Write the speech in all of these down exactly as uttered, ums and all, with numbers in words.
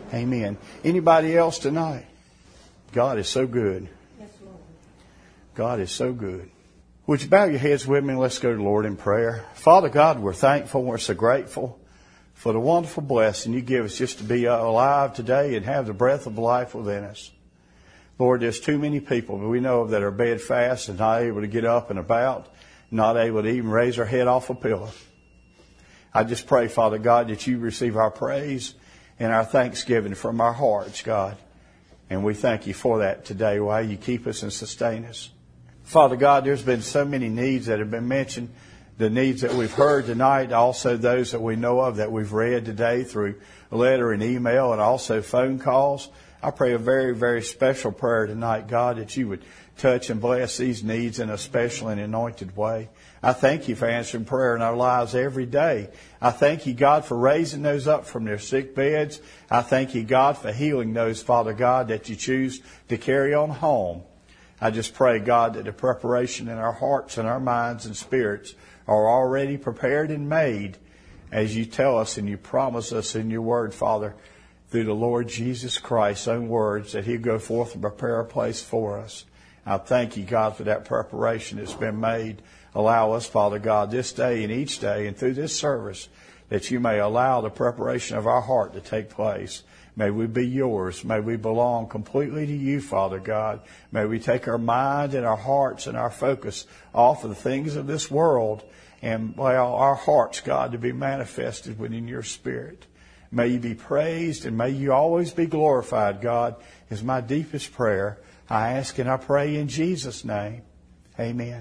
Amen. Anybody else tonight? God is so good. Yes, Lord. God is so good. Would you bow your heads with me and let's go to the Lord in prayer. Father God, we're thankful. We're so grateful for the wonderful blessing you give us just to be alive today and have the breath of life within us. Lord, there's too many people we know of that are bedfast and not able to get up and about, not able to even raise their head off a pillow. I just pray, Father God, that you receive our praise and our thanksgiving from our hearts, God. And we thank you for that today, while you keep us and sustain us. Father God, there's been so many needs that have been mentioned, the needs that we've heard tonight, also those that we know of that we've read today through letter and email and also phone calls. I pray a very, very special prayer tonight, God, that you would touch and bless these needs in a special and anointed way. I thank you for answering prayer in our lives every day. I thank you, God, for raising those up from their sick beds. I thank you, God, for healing those, Father God, that you choose to carry on home. I just pray, God, that the preparation in our hearts and our minds and spirits are already prepared and made as you tell us and you promise us in your word, Father, through the Lord Jesus Christ's own words, that he'll go forth and prepare a place for us. I thank you, God, for that preparation that's been made. Allow us, Father God, this day and each day and through this service, that you may allow the preparation of our heart to take place. May we be yours. May we belong completely to you, Father God. May we take our mind and our hearts and our focus off of the things of this world and allow our hearts, God, to be manifested within your Spirit. May you be praised and may you always be glorified, God, is my deepest prayer. I ask and I pray in Jesus' name. Amen.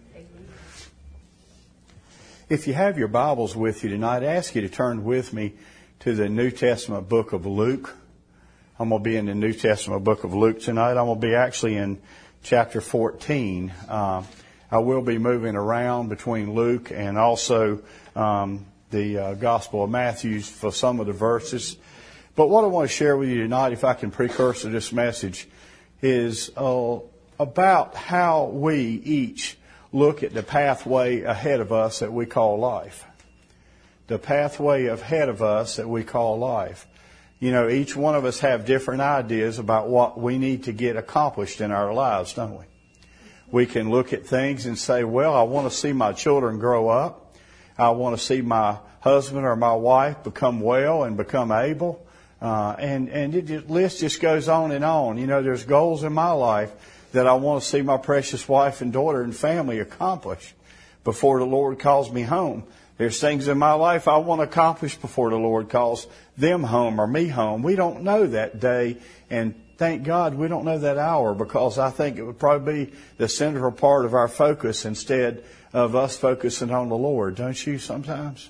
If you have your Bibles with you tonight, I ask you to turn with me to the New Testament book of Luke. I'm going to be in the New Testament book of Luke tonight. I'm going to be actually in chapter fourteen. Uh, I will be moving around between Luke and also um, the uh, Gospel of Matthew for some of the verses. But what I want to share with you tonight, if I can precursor this message, is uh, about how we each look at the pathway ahead of us that we call life. The pathway ahead of us that we call life. You know, each one of us have different ideas about what we need to get accomplished in our lives, don't we? We can look at things and say, well, I want to see my children grow up. I want to see my husband or my wife become well and become able. Uh, and, and it just, list just goes on and on. You know, there's goals in my life that I want to see my precious wife and daughter and family accomplish before the Lord calls me home. There's things in my life I want to accomplish before the Lord calls them home or me home. We don't know that day, and thank God we don't know that hour, because I think it would probably be the central part of our focus instead of us focusing on the Lord, don't you sometimes?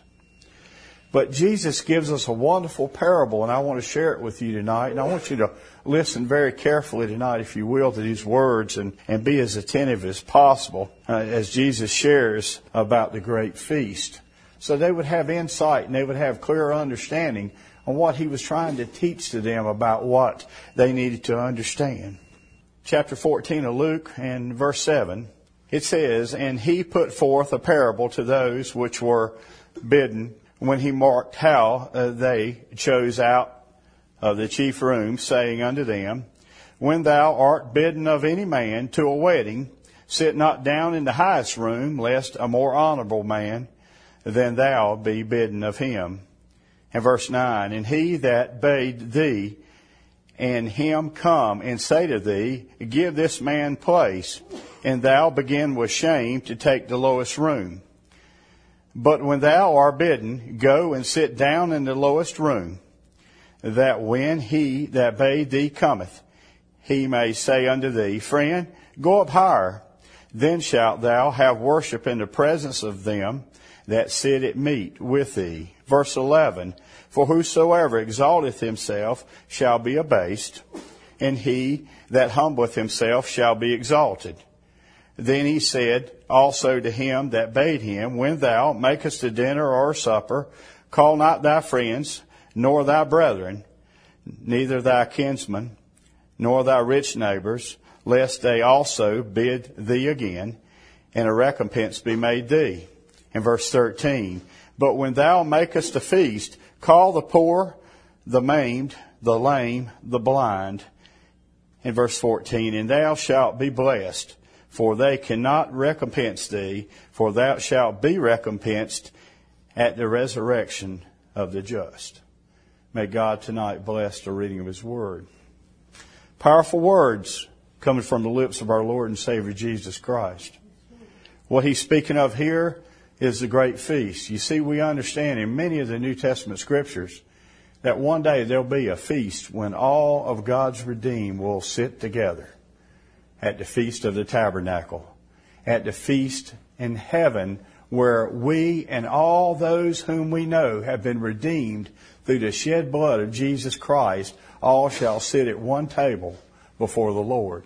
But Jesus gives us a wonderful parable, and I want to share it with you tonight. And I want you to listen very carefully tonight, if you will, to these words and, and be as attentive as possible uh, as Jesus shares about the great feast. So they would have insight and they would have clearer understanding on what he was trying to teach to them about what they needed to understand. Chapter fourteen of Luke and verse seven, it says, "And he put forth a parable to those which were bidden, when he marked how uh, they chose out of the chief room, saying unto them, When thou art bidden of any man to a wedding, sit not down in the highest room, lest a more honorable man than thou be bidden of him." And verse nine, "And he that bade thee and him come and say to thee, Give this man place, and thou begin with shame to take the lowest room. But when thou art bidden, go and sit down in the lowest room, that when he that bade thee cometh, he may say unto thee, Friend, go up higher. Then shalt thou have worship in the presence of them that sit at meat with thee." Verse eleven, "For whosoever exalteth himself shall be abased, and he that humbleth himself shall be exalted. Then he said also to him that bade him, When thou makest a dinner or a supper, call not thy friends, nor thy brethren, neither thy kinsmen, nor thy rich neighbors, lest they also bid thee again, and a recompense be made thee." And verse thirteen, "But when thou makest a feast, call the poor, the maimed, the lame, the blind. In verse fourteen, and thou shalt be blessed, for they cannot recompense thee, for thou shalt be recompensed at the resurrection of the just. May God tonight bless the reading of His Word. Powerful words coming from the lips of our Lord and Savior Jesus Christ. What He's speaking of here is the great feast. You see, we understand in many of the New Testament Scriptures that one day there'll be a feast when all of God's redeemed will sit together at the Feast of the Tabernacle, at the feast in heaven where we and all those whom we know have been redeemed through the shed blood of Jesus Christ, all shall sit at one table before the Lord.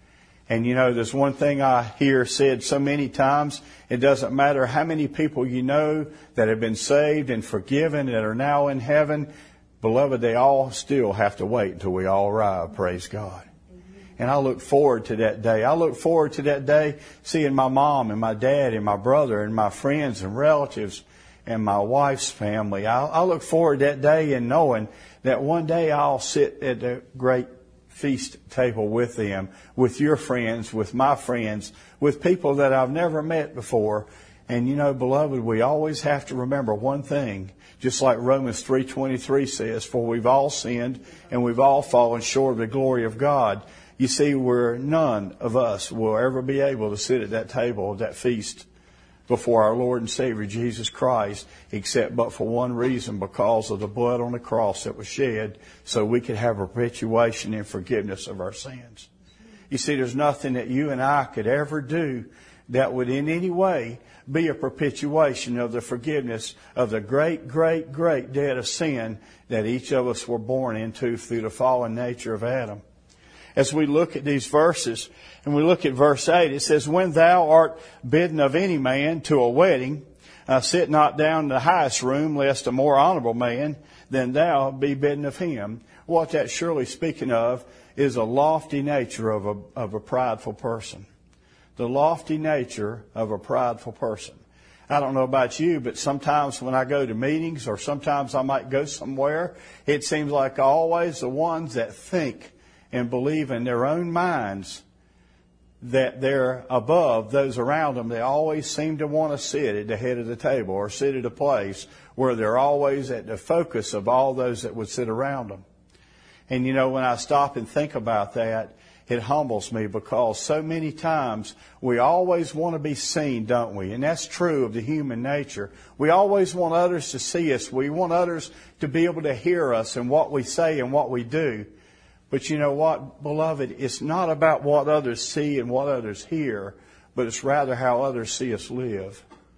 And you know, there's one thing I hear said so many times, it doesn't matter how many people you know that have been saved and forgiven that are now in heaven, beloved, they all still have to wait until we all arrive, praise God. And I look forward to that day. I look forward to that day seeing my mom and my dad and my brother and my friends and relatives and my wife's family. I, I look forward to that day and knowing that one day I'll sit at the great feast table with them, with your friends, with my friends, with people that I've never met before. And you know, beloved, we always have to remember one thing, just like Romans three twenty-three says, for we've all sinned and we've all fallen short of the glory of God. You see, where none of us will ever be able to sit at that table, at that feast before our Lord and Savior Jesus Christ, except but for one reason, because of the blood on the cross that was shed so we could have a perpetuation and forgiveness of our sins. You see, there's nothing that you and I could ever do that would in any way be a perpetuation of the forgiveness of the great, great, great debt of sin that each of us were born into through the fallen nature of Adam. As we look at these verses, and we look at verse eight, it says, when thou art bidden of any man to a wedding, uh, sit not down in the highest room, lest a more honorable man than thou be bidden of him. What that's surely speaking of is a lofty nature of a, of a prideful person. The lofty nature of a prideful person. I don't know about you, but sometimes when I go to meetings or sometimes I might go somewhere, it seems like always the ones that think and believe in their own minds that they're above those around them, they always seem to want to sit at the head of the table or sit at a place where they're always at the focus of all those that would sit around them. And you know, when I stop and think about that, it humbles me, because so many times we always want to be seen, don't we? And that's true of the human nature. We always want others to see us. We want others to be able to hear us and what we say and what we do. But you know what, beloved? It's not about what others see and what others hear, but it's rather how others see us live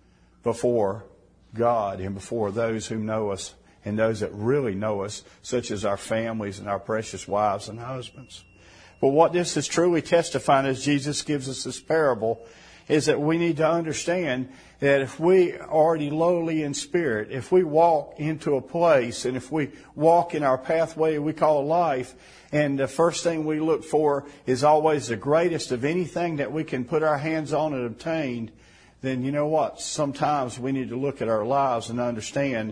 before God and before those who know us and those that really know us, such as our families and our precious wives and husbands. But what this is truly testifying as Jesus gives us this parable is that we need to understand that if we are already lowly in spirit, if we walk into a place and if we walk in our pathway we call life, and the first thing we look for is always the greatest of anything that we can put our hands on and obtain, then you know what? Sometimes we need to look at our lives and understand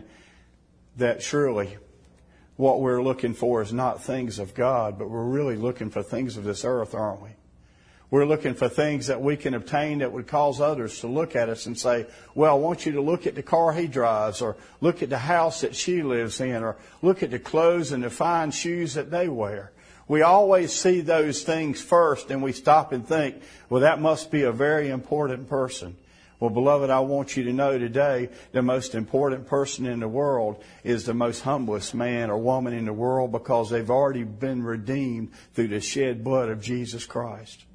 that surely what we're looking for is not things of God, but we're really looking for things of this earth, aren't we? We're looking for things that we can obtain that would cause others to look at us and say, well, I want you to look at the car he drives, or look at the house that she lives in, or look at the clothes and the fine shoes that they wear. We always see those things first, and we stop and think, well, that must be a very important person. Well, beloved, I want you to know today the most important person in the world is the most humblest man or woman in the world, because they've already been redeemed through the shed blood of Jesus Christ.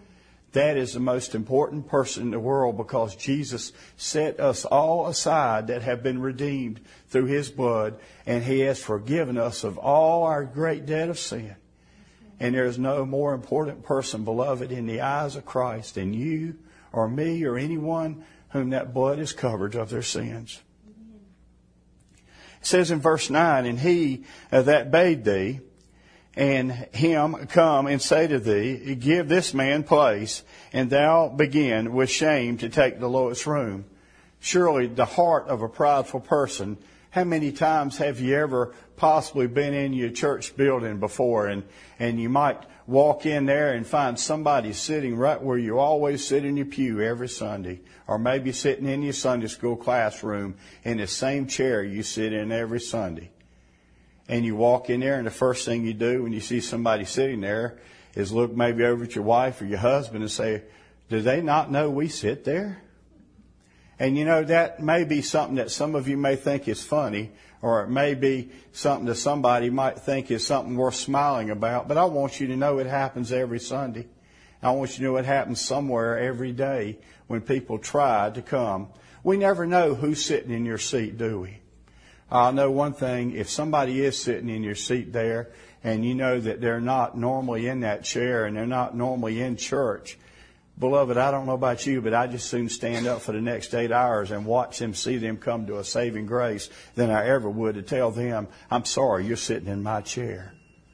That is the most important person in the world, because Jesus set us all aside that have been redeemed through His blood, and He has forgiven us of all our great debt of sin. And there is no more important person, beloved, in the eyes of Christ than you or me or anyone whom that blood has covered of their sins. It says in verse nine, and he uh, that bade thee, and him come and say to thee, give this man place, and thou begin with shame to take the lowest room. Surely the heart of a prideful person How many times have you ever possibly been in your church building before, and, and you might walk in there and find somebody sitting right where you always sit in your pew every Sunday, or maybe sitting in your Sunday school classroom in the same chair you sit in every Sunday. And you walk in there, and the first thing you do when you see somebody sitting there is look maybe over at your wife or your husband and say, do they not know we sit there? And you know, that may be something that some of you may think is funny, or it may be something that somebody might think is something worth smiling about, but I want you to know it happens every Sunday. I want you to know it happens somewhere every day when people try to come. We never know who's sitting in your seat, do we? I know one thing, if somebody is sitting in your seat there, and you know that they're not normally in that chair and they're not normally in church, beloved, I don't know about you, but I just soon stand up for the next eight hours and watch them, see them come to a saving grace than I ever would to tell them, I'm sorry, you're sitting in my chair.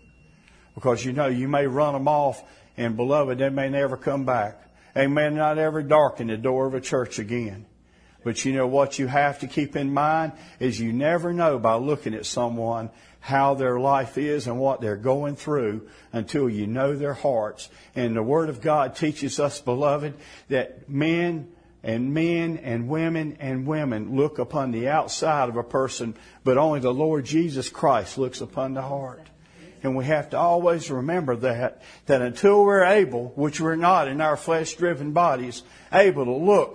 Because you know, you may run them off, and beloved, they may never come back. They may not ever darken the door of a church again. But you know what you have to keep in mind is you never know by looking at someone how their life is and what they're going through until you know their hearts. And the Word of God teaches us, beloved, that men and men and women and women look upon the outside of a person, but only the Lord Jesus Christ looks upon the heart. And we have to always remember that, that until we're able, which we're not in our flesh-driven bodies, able to look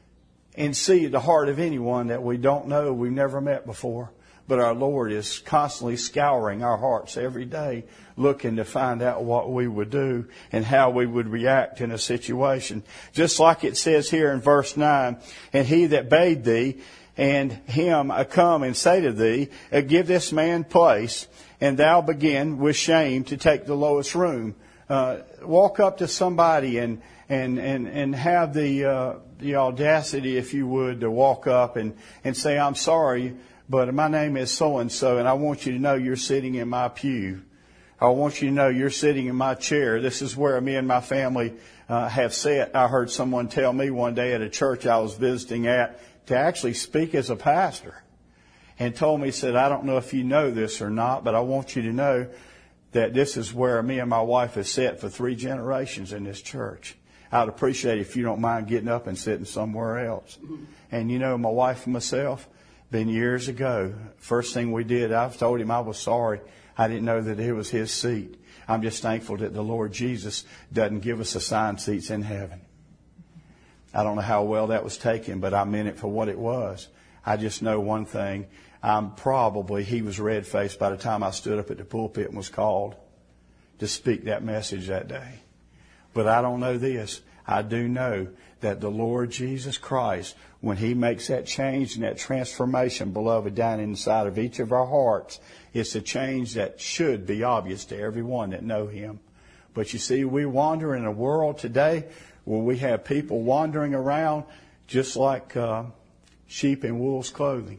and see the heart of anyone that we don't know, we've never met before. But our Lord is constantly scouring our hearts every day, looking to find out what we would do and how we would react in a situation. Just like it says here in verse nine, and he that bade thee and him come and say to thee, give this man place, and thou begin with shame to take the lowest room. Uh, walk up to somebody and and and and have the uh, the audacity, if you would, to walk up and and say, I'm sorry, but my name is so and so, and I want you to know you're sitting in my pew. I want you to know you're sitting in my chair. This is where me and my family uh, have sat. I heard someone tell me one day at a church I was visiting at to actually speak as a pastor, and told me, said, I don't know if you know this or not, but I want you to know that this is where me and my wife have sat for three generations in this church. I'd appreciate it if you don't mind getting up and sitting somewhere else. And you know, my wife and myself, been years ago, first thing we did, I've told him I was sorry. I didn't know that it was his seat. I'm just thankful that the Lord Jesus doesn't give us assigned seats in heaven. I don't know how well that was taken, but I meant it for what it was. I just know one thing. I'm probably, he was red-faced by the time I stood up at the pulpit and was called to speak that message that day. But I don't know this. I do know that the Lord Jesus Christ, when He makes that change and that transformation, beloved, down inside of each of our hearts, it's a change that should be obvious to everyone that know Him. But you see, we wander in a world today where we have people wandering around just like uh, sheep in wolf's clothing.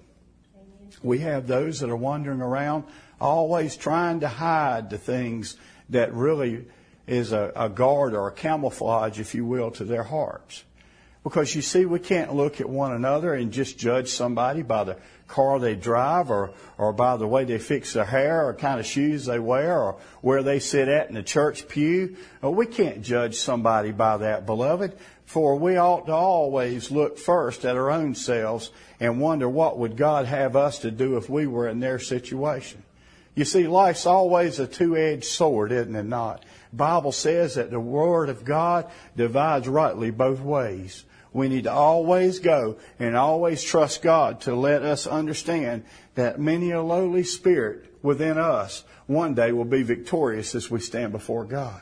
We have those that are wandering around always trying to hide the things that really is a, a guard or a camouflage, if you will, to their hearts. Because you see, we can't look at one another and just judge somebody by the car they drive or, or by the way they fix their hair or kind of shoes they wear or where they sit at in the church pew. We can't judge somebody by that, beloved, for we ought to always look first at our own selves and wonder what would God have us to do if we were in their situation. You see, life's always a two-edged sword, isn't it not? The Bible says that the Word of God divides rightly both ways. We need to always go and always trust God to let us understand that many a lowly spirit within us one day will be victorious as we stand before God.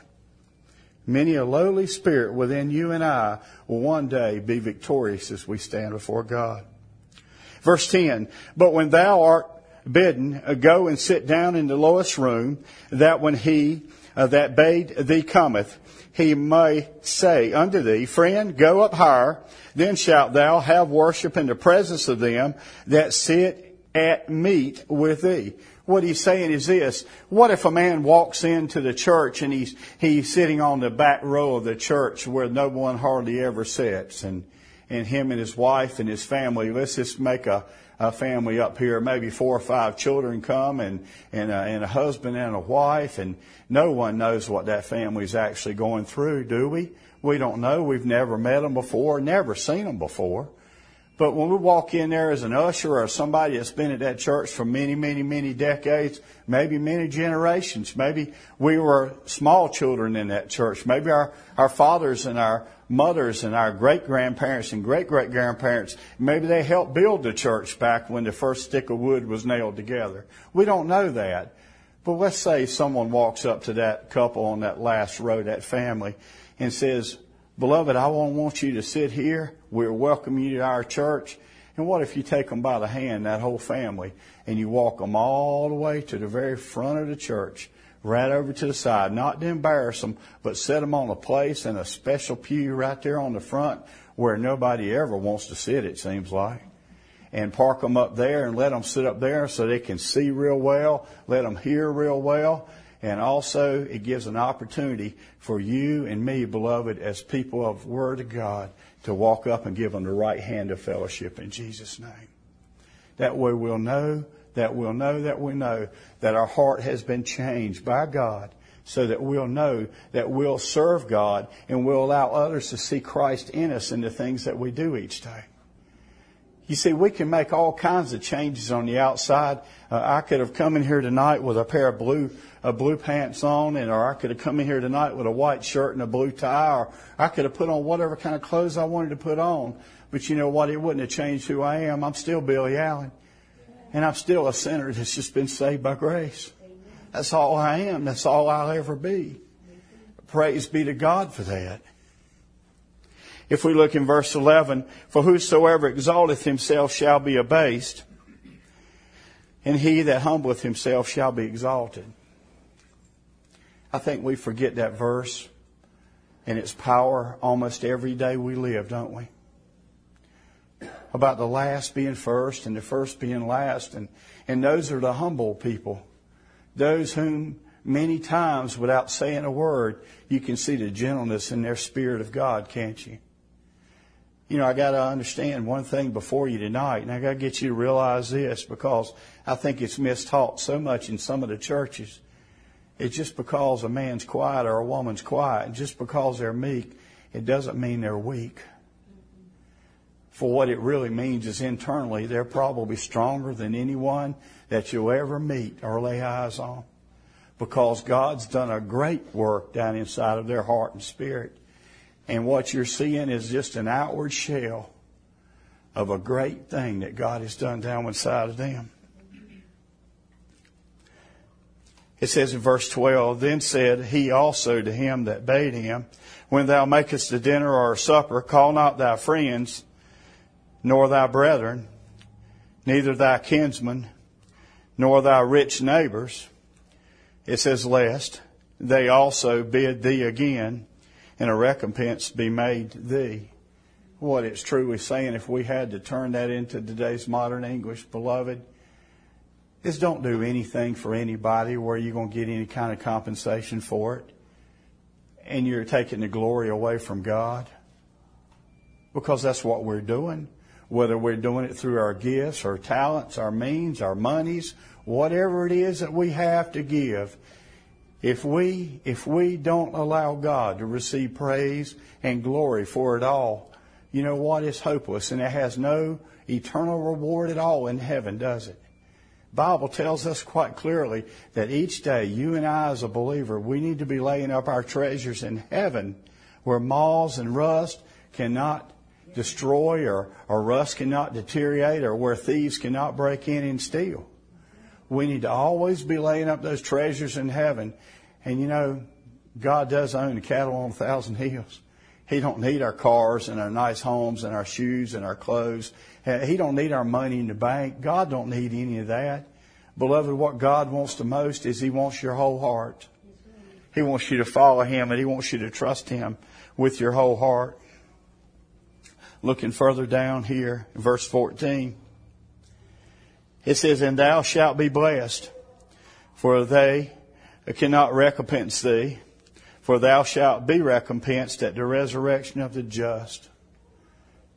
Many a lowly spirit within you and I will one day be victorious as we stand before God. Verse ten, but when thou art bidden, go and sit down in the lowest room, that when he uh, that bade thee cometh, he may say unto thee, Friend, go up higher, then shalt thou have worship in the presence of them that sit at meat with thee. What he's saying is this: what if a man walks into the church and he's he's sitting on the back row of the church where no one hardly ever sits, and and him and his wife and his family, let's just make a a family up here, maybe four or five children come and, and, a, and a husband and a wife, and no one knows what that family is actually going through, do we? We don't know. We've never met them before, never seen them before. But when we walk in there as an usher or somebody that's been at that church for many, many, many decades, maybe many generations, maybe we were small children in that church. Maybe our, our fathers and our mothers and our great-grandparents and great-great-grandparents, maybe they helped build the church back when the first stick of wood was nailed together. We don't know that. But let's say someone walks up to that couple on that last row, that family, and says, "Beloved, I won't want you to sit here. We're welcoming you to our church." And what if you take them by the hand, that whole family, and you walk them all the way to the very front of the church, right over to the side, not to embarrass them, but set them on a place in a special pew right there on the front where nobody ever wants to sit, it seems like, and park them up there and let them sit up there so they can see real well, let them hear real well. And also, it gives an opportunity for you and me, beloved, as people of Word of God, to walk up and give them the right hand of fellowship in Jesus' name. That way we'll know, that we'll know, that we know that our heart has been changed by God, so that we'll know that we'll serve God and we'll allow others to see Christ in us in the things that we do each day. You see, we can make all kinds of changes on the outside. Uh, I could have come in here tonight with a pair of blue uh, blue pants on, and or I could have come in here tonight with a white shirt and a blue tie, or I could have put on whatever kind of clothes I wanted to put on. But you know what? It wouldn't have changed who I am. I'm still Billy Allen, and I'm still a sinner that's just been saved by grace. That's all I am. That's all I'll ever be. Praise be to God for that. If we look in verse eleven, "For whosoever exalteth himself shall be abased, and he that humbleth himself shall be exalted." I think we forget that verse and its power almost every day we live, don't we? About the last being first and the first being last. And, and those are the humble people. Those whom many times, without saying a word, you can see the gentleness in their spirit of God, can't you? You know, I got to understand one thing before you tonight, and I got to get you to realize this, because I think it's mistaught so much in some of the churches. It's just because a man's quiet or a woman's quiet, and just because they're meek, it doesn't mean they're weak. For what it really means is internally, they're probably stronger than anyone that you'll ever meet or lay eyes on, because God's done a great work down inside of their heart and spirit. And what you're seeing is just an outward shell of a great thing that God has done down inside of them. It says in verse twelve, "Then said he also to him that bade him, When thou makest a dinner or a supper, call not thy friends, nor thy brethren, neither thy kinsmen, nor thy rich neighbors." It says, "Lest they also bid thee again, and a recompense be made thee." What it's truly saying, if we had to turn that into today's modern English, beloved, is don't do anything for anybody where you're going to get any kind of compensation for it, and you're taking the glory away from God. Because that's what we're doing. Whether we're doing it through our gifts, our talents, our means, our monies, whatever it is that we have to give. If we, if we don't allow God to receive praise and glory for it all, you know what? It's hopeless, and it has no eternal reward at all in heaven, does it? The Bible tells us quite clearly that each day, you and I as a believer, we need to be laying up our treasures in heaven where moths and rust cannot destroy, or, or rust cannot deteriorate, or where thieves cannot break in and steal. We need to always be laying up those treasures in heaven. And you know, God does own the cattle on a thousand hills. He don't need our cars and our nice homes and our shoes and our clothes. He don't need our money in the bank. God don't need any of that. Beloved, what God wants the most is He wants your whole heart. He wants you to follow Him, and He wants you to trust Him with your whole heart. Looking further down here, verse fourteen, it says, "And thou shalt be blessed, for they cannot recompense thee, for thou shalt be recompensed at the resurrection of the just."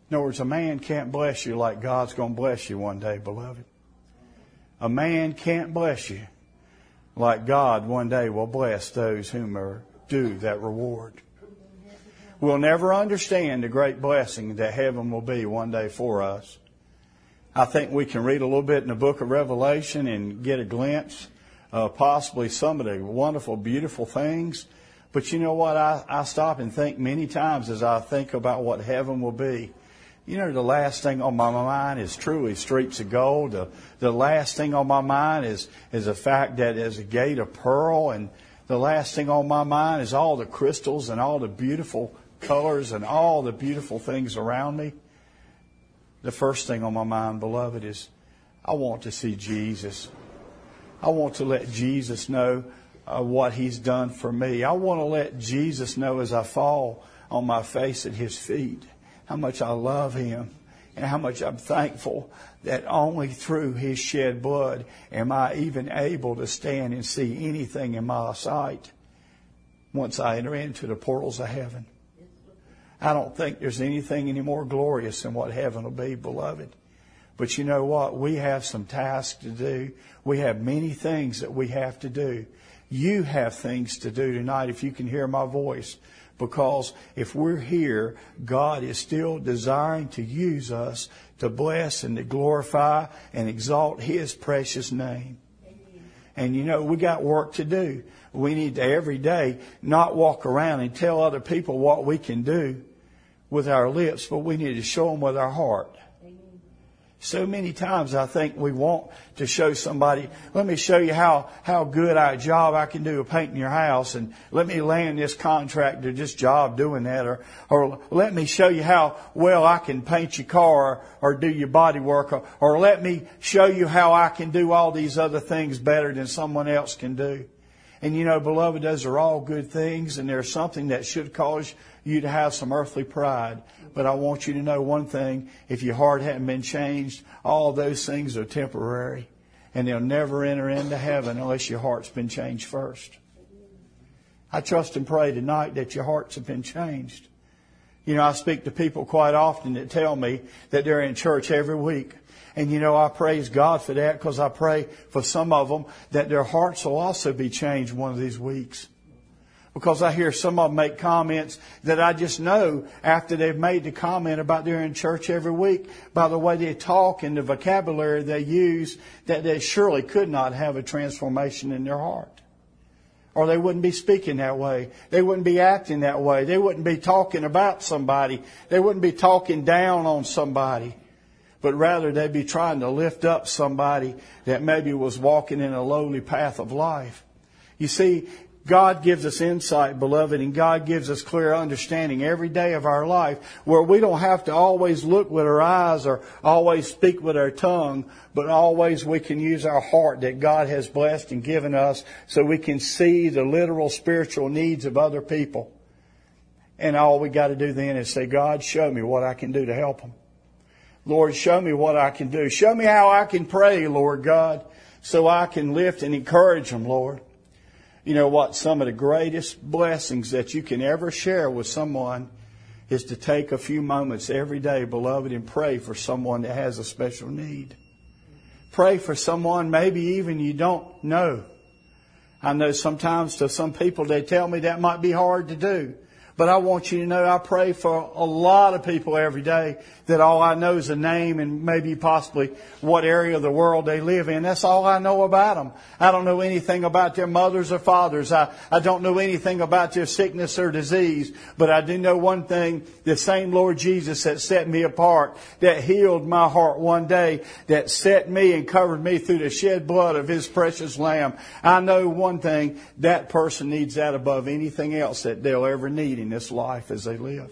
In other words, a man can't bless you like God's going to bless you one day, beloved. A man can't bless you like God one day will bless those whom are due that reward. We'll never understand the great blessing that heaven will be one day for us. I think we can read a little bit in the book of Revelation and get a glimpse of possibly some of the wonderful, beautiful things. But you know what? I, I stop and think many times as I think about what heaven will be. You know, the last thing on my mind is truly streets of gold. The, the last thing on my mind is, is the fact that there's a gate of pearl. And the last thing on my mind is all the crystals and all the beautiful colors and all the beautiful things around me. The first thing on my mind, beloved, is I want to see Jesus. I want to let Jesus know uh, what He's done for me. I want to let Jesus know as I fall on my face at His feet how much I love Him and how much I'm thankful that only through His shed blood am I even able to stand and see anything in my sight once I enter into the portals of heaven. I don't think there's anything any more glorious than what heaven will be, beloved. But you know what? We have some tasks to do. We have many things that we have to do. You have things to do tonight if you can hear my voice. Because if we're here, God is still desiring to use us to bless and to glorify and exalt His precious name. And you know, we got work to do. We need to every day not walk around and tell other people what we can do with our lips, but we need to show them with our heart. So many times I think we want to show somebody, let me show you how, how good a job I can do of painting your house, and let me land this contractor this job doing that, or, or let me show you how well I can paint your car or, or do your body work, or, or let me show you how I can do all these other things better than someone else can do. And you know, beloved, those are all good things, and there's something that should cause you to have some earthly pride. But I want you to know one thing. If your heart hadn't been changed, all those things are temporary. And they'll never enter into heaven unless your heart's been changed first. I trust and pray tonight that your hearts have been changed. You know, I speak to people quite often that tell me that they're in church every week. And you know, I praise God for that, because I pray for some of them that their hearts will also be changed one of these weeks. Because I hear some of them make comments that I just know after they've made the comment about they're in church every week, by the way they talk and the vocabulary they use, that they surely could not have a transformation in their heart. Or they wouldn't be speaking that way. They wouldn't be acting that way. They wouldn't be talking about somebody. They wouldn't be talking down on somebody. But rather they'd be trying to lift up somebody that maybe was walking in a lowly path of life. You see, God gives us insight, beloved, and God gives us clear understanding every day of our life, where we don't have to always look with our eyes or always speak with our tongue, but always we can use our heart that God has blessed and given us so we can see the literal spiritual needs of other people. And all we got to do then is say, God, show me what I can do to help them. Lord, show me what I can do. Show me how I can pray, Lord God, so I can lift and encourage them, Lord. You know what? Some of the greatest blessings that you can ever share with someone is to take a few moments every day, beloved, and pray for someone that has a special need. Pray for someone maybe even you don't know. I know sometimes to some people they tell me that might be hard to do. But I want you to know I pray for a lot of people every day that all I know is a name and maybe possibly what area of the world they live in. That's all I know about them. I don't know anything about their mothers or fathers. I, I don't know anything about their sickness or disease. But I do know one thing, the same Lord Jesus that set me apart, that healed my heart one day, that set me and covered me through the shed blood of His precious Lamb. I know one thing, that person needs that above anything else that they'll ever need in this life as they live.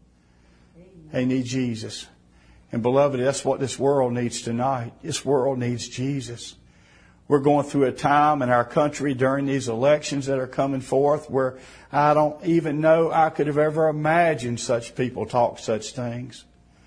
They need Jesus. And beloved, that's what this world needs tonight. This world needs Jesus. We're going through a time in our country during these elections that are coming forth where I don't even know I could have ever imagined such people talk such things.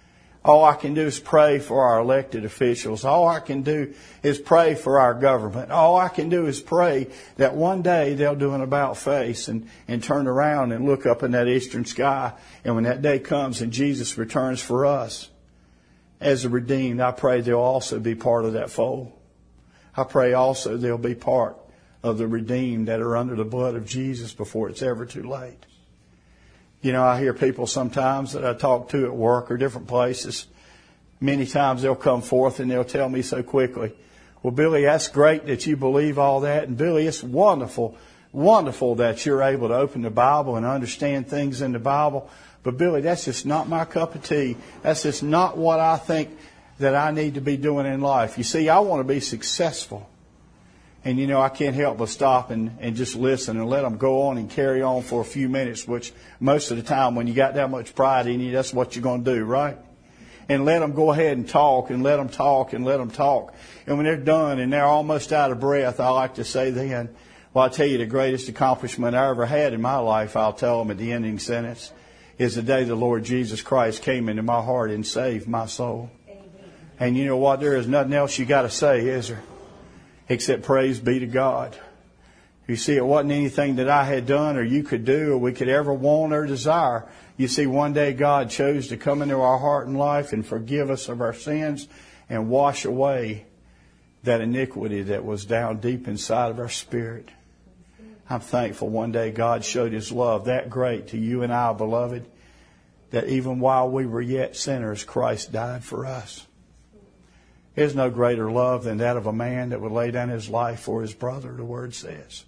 All I can do is pray for our elected officials. All I can do is pray for our government. All I can do is pray that one day they'll do an about face and, and turn around and look up in that eastern sky. And when that day comes and Jesus returns for us as the redeemed, I pray they'll also be part of that fold. I pray also they'll be part of the redeemed that are under the blood of Jesus before it's ever too late. You know, I hear people sometimes that I talk to at work or different places. Many times they'll come forth and they'll tell me so quickly, well, Billy, that's great that you believe all that. And Billy, it's wonderful, wonderful that you're able to open the Bible and understand things in the Bible. But Billy, that's just not my cup of tea. That's just not what I think that I need to be doing in life. You see, I want to be successful. And, you know, I can't help but stop and, and just listen and let them go on and carry on for a few minutes, which most of the time when you got that much pride in you, that's what you're going to do, right? And let them go ahead and talk and let them talk and let them talk. And when they're done and they're almost out of breath, I like to say then, well, I'll tell you the greatest accomplishment I ever had in my life, I'll tell them at the ending sentence, is the day the Lord Jesus Christ came into my heart and saved my soul. And you know what? There is nothing else you got to say, is there? Except praise be to God. You see, it wasn't anything that I had done or you could do or we could ever want or desire. You see, one day God chose to come into our heart and life and forgive us of our sins and wash away that iniquity that was down deep inside of our spirit. I'm thankful one day God showed His love that great to you and I, beloved, that even while we were yet sinners, Christ died for us. There's no greater love than that of a man that would lay down his life for his brother, the Word says.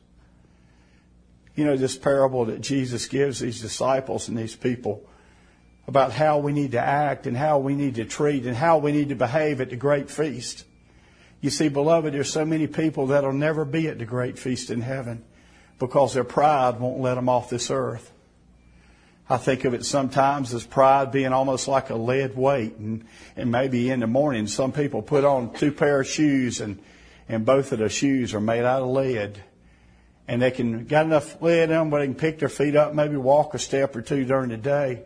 You know, this parable that Jesus gives these disciples and these people about how we need to act and how we need to treat and how we need to behave at the great feast. You see, beloved, there's so many people that'll never be at the great feast in heaven because their pride won't let them off this earth. I think of it sometimes as pride being almost like a lead weight. And, and maybe in the morning, some people put on two pair of shoes and, and both of the shoes are made out of lead. And they can got enough lead in them where they can pick their feet up, maybe walk a step or two during the day.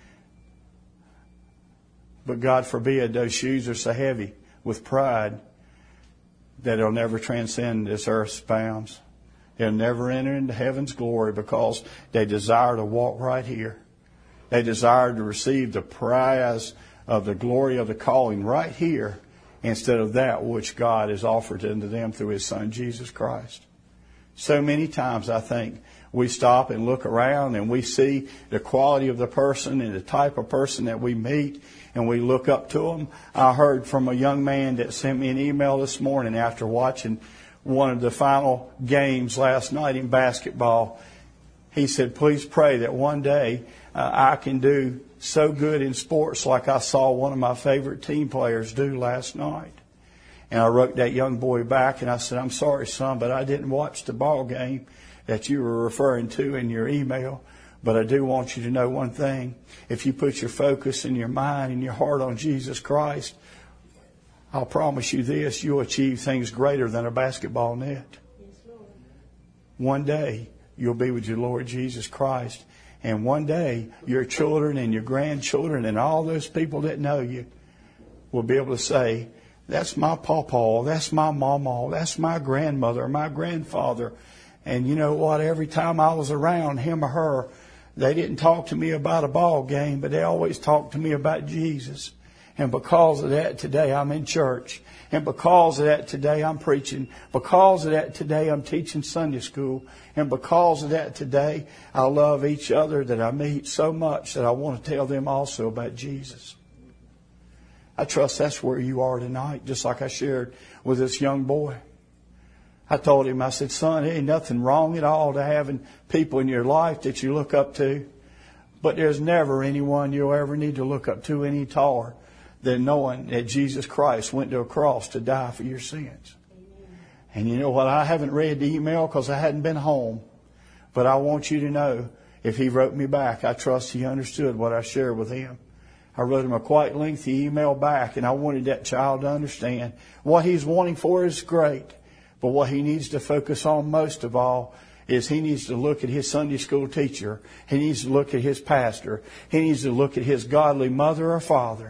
But God forbid, those shoes are so heavy with pride that they'll never transcend this earth's bounds. They'll never enter into heaven's glory because they desire to walk right here. They desire to receive the prize of the glory of the calling right here instead of that which God has offered unto them through His Son, Jesus Christ. So many times I think we stop and look around and we see the quality of the person and the type of person that we meet and we look up to them. I heard from a young man that sent me an email this morning after watching one of the final games last night in basketball. He said, please pray that one day uh, I can do so good in sports like I saw one of my favorite team players do last night. And I wrote that young boy back and I said, I'm sorry, son, but I didn't watch the ball game that you were referring to in your email. But I do want you to know one thing. If you put your focus and your mind and your heart on Jesus Christ, I'll promise you this, you'll achieve things greater than a basketball net. One day, you'll be with your Lord Jesus Christ. And one day, your children and your grandchildren and all those people that know you will be able to say, that's my pawpaw, that's my mama, that's my grandmother, my grandfather. And you know what? Every time I was around him or her, they didn't talk to me about a ball game, but they always talked to me about Jesus. And because of that, today I'm in church. And because of that, today I'm preaching. Because of that, today I'm teaching Sunday school. And because of that, today I love each other that I meet so much that I want to tell them also about Jesus. I trust that's where you are tonight, just like I shared with this young boy. I told him, I said, son, there ain't nothing wrong at all to having people in your life that you look up to. But there's never anyone you'll ever need to look up to any taller than knowing that Jesus Christ went to a cross to die for your sins. Amen. And you know what? I haven't read the email because I hadn't been home. But I want you to know, if he wrote me back, I trust he understood what I shared with him. I wrote him a quite lengthy email back, and I wanted that child to understand what he's wanting for is great. But what he needs to focus on most of all is he needs to look at his Sunday school teacher. He needs to look at his pastor. He needs to look at his godly mother or father.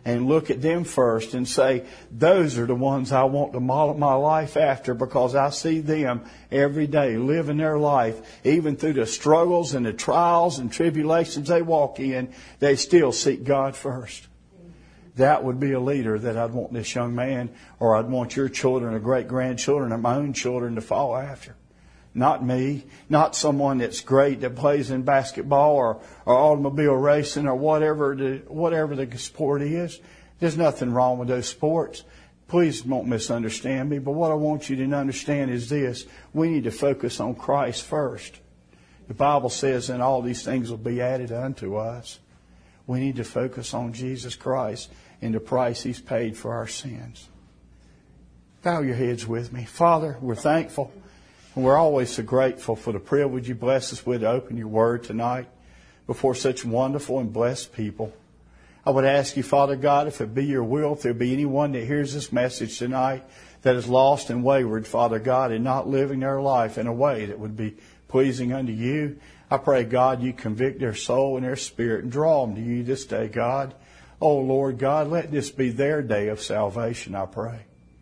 and look at them first and say, those are the ones I want to model my life after, because I see them every day living their life. Even through the struggles and the trials and tribulations they walk in, they still seek God first. That would be a leader that I'd want this young man, or I'd want your children or great-grandchildren or my own children to follow after. Not me, not someone that's great that plays in basketball or, or automobile racing or whatever the, whatever the sport is. There's nothing wrong with those sports. Please don't misunderstand me, but what I want you to understand is this. We need to focus on Christ first. The Bible says, and all these things will be added unto us. We need to focus on Jesus Christ and the price He's paid for our sins. Bow your heads with me. Father, we're thankful. And we're always so grateful for the privilege You bless us with to open Your Word tonight before such wonderful and blessed people. I would ask You, Father God, if it be Your will, if there be anyone that hears this message tonight that is lost and wayward, Father God, and not living their life in a way that would be pleasing unto You, I pray, God, You convict their soul and their spirit and draw them to You this day, God. Oh, Lord God, let this be their day of salvation, I pray.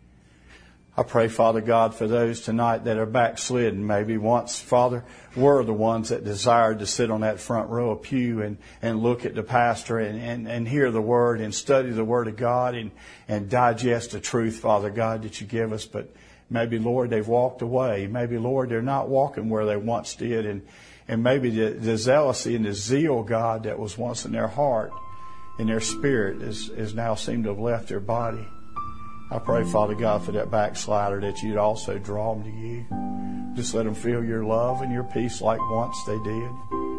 I pray, Father God, for those tonight that are backslidden. Maybe once, Father, were the ones that desired to sit on that front row of pew and, and look at the pastor and, and, and hear the Word and study the Word of God and, and digest the truth, Father God, that You give us. But maybe, Lord, they've walked away. Maybe, Lord, they're not walking where they once did. And, and maybe the, the zealousy and the zeal, God, that was once in their heart, in their spirit, is, is now seemed to have left their body. I pray, Father God, for that backslider that You'd also draw them to You. Just let them feel Your love and Your peace like once they did.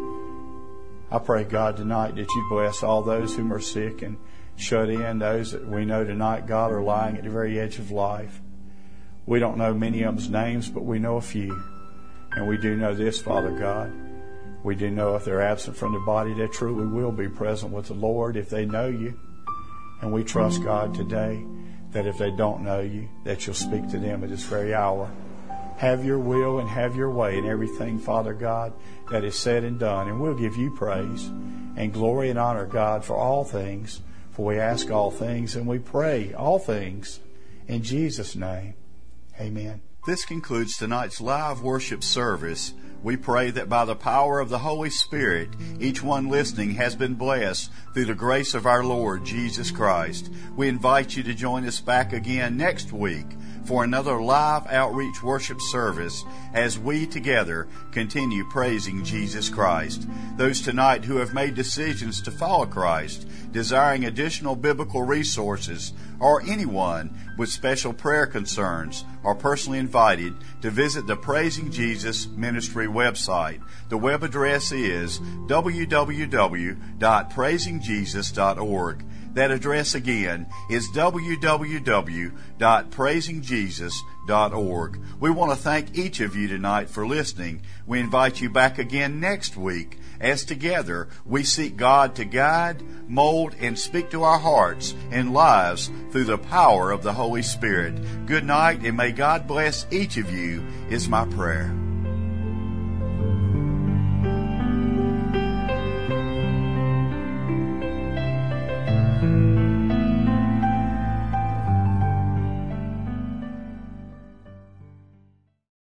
I pray, God, tonight that You bless all those whom are sick and shut in, those that we know tonight, God, are lying at the very edge of life. We don't know many of them's names, but we know a few. And we do know this, Father God. We do know if they're absent from the body, they truly will be present with the Lord if they know You. And we trust, God, today that if they don't know You, that You'll speak to them at this very hour. Have Your will and have Your way in everything, Father God, that is said and done. And we'll give You praise and glory and honor, God, for all things. For we ask all things and we pray all things in Jesus' name. Amen. This concludes tonight's live worship service. We pray that by the power of the Holy Spirit, each one listening has been blessed through the grace of our Lord Jesus Christ. We invite you to join us back again next week for another live outreach worship service as we together continue praising Jesus Christ. Those tonight who have made decisions to follow Christ, desiring additional biblical resources, or anyone with special prayer concerns are personally invited to visit the Praising Jesus Ministry website. The web address is w w w dot praising jesus dot org. That address again is w w w dot praising jesus dot org. We want to thank each of you tonight for listening. We invite you back again next week as together we seek God to guide, mold, and speak to our hearts and lives through the power of the Holy Spirit. Good night, and may God bless each of you is my prayer.